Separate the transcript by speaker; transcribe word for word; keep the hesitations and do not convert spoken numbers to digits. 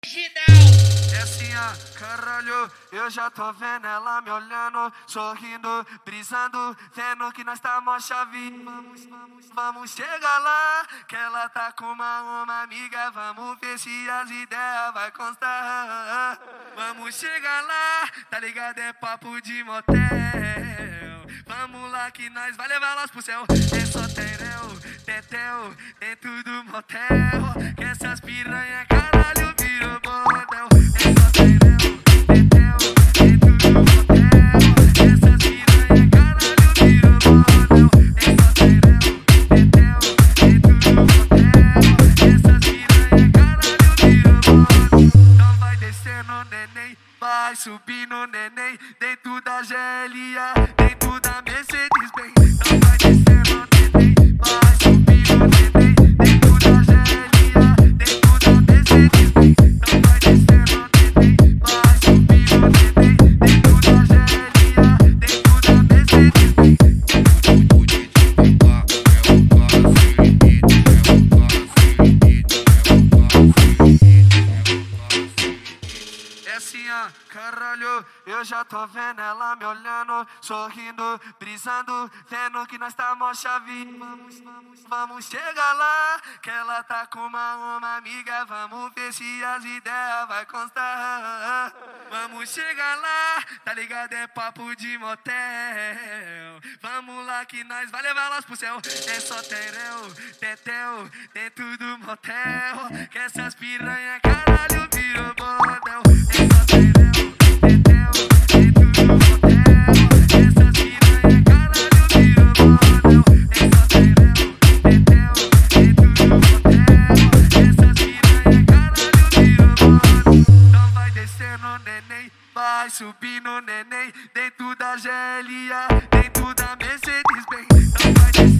Speaker 1: É assim, ó, caralho, eu já tô vendo ela me olhando, sorrindo, brisando, vendo que nós tá mó chave. Vamos, vamos, vamos chegar lá, que ela tá com uma, uma amiga, vamos ver se as ideias vai constar. Vamos chegar lá, tá ligado, é papo de motel. Vamos lá que nós vai levar elas pro céu. É só tereu, tetel, dentro do motel, que essas piranha caralho virou bordel. É só tereu, tetel, dentro do motel, que essas piranha caralho virou bordel. É só tereu, tetel, dentro do motel, que essas piranha caralho virou bordel. Então vai descendo, neném, vai subindo, neném, dentro da G L A, dentro da Mercedes Benz. Então vai descendo, neném, vai subindo, neném, dentro da G L A, dentro da Mercedes Benz. Então vai descendo, neném, vai subindo, neném, dentro da G L A, dentro da Mercedes Benz. É assim, ó, caralho, eu já tô vendo ela me olhando, sorrindo, brisando, vendo que nós tá mó chave. Vamos, vamos, vamos chegar lá, que ela tá com uma, uma amiga, vamos ver se as ideias vai constar. Vamos chegar lá, tá ligado, é papo de motel. Vamos lá que nós vai levar elas pro céu. É só tereu, tetel, dentro do motel, que essas piranha caralho virou bordel. É só tereu, tetel, dentro do motel, que essas piranha caralho virou bordel. É só tereu, tetel, dentro do motel, que essas piranha caralho virou bordel. Então vai descendo, neném, vai subindo, neném, dentro da G L A, dentro da Mercedes Benz. Então vai descendo.